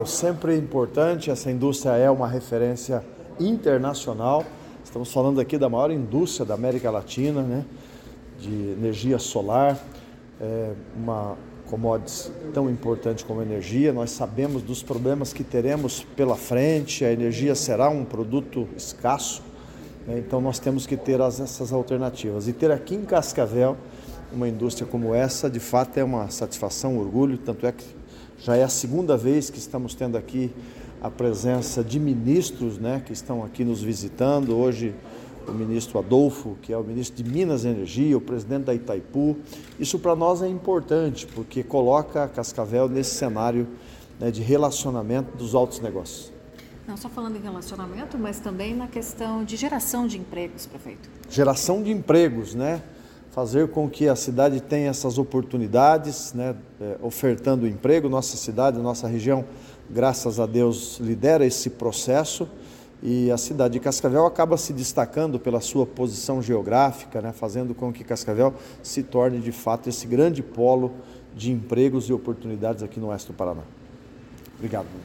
Sempre importante, essa indústria é uma referência internacional. Estamos falando aqui da maior indústria da América Latina, né, de energia solar, uma commodity tão importante como a energia. Nós sabemos dos problemas que teremos pela frente, a energia será um produto escasso, né, então nós temos que ter essas alternativas. E ter aqui em Cascavel uma indústria como essa, de fato, é uma satisfação, um orgulho, tanto é que já é a segunda vez que estamos tendo aqui a presença de ministros, né, que estão aqui nos visitando. Hoje o ministro Adolfo, que é o ministro de Minas e Energia, o presidente da Itaipu. Isso para nós é importante, porque coloca Cascavel nesse cenário, né, de relacionamento dos altos negócios. Não só falando em relacionamento, mas também na questão de geração de empregos, prefeito. Geração de empregos, né? Fazer com que a cidade tenha essas oportunidades, né, ofertando emprego. Nossa cidade, nossa região, graças a Deus, lidera esse processo e a cidade de Cascavel acaba se destacando pela sua posição geográfica, né, fazendo com que Cascavel se torne de fato esse grande polo de empregos e oportunidades aqui no oeste do Paraná. Obrigado.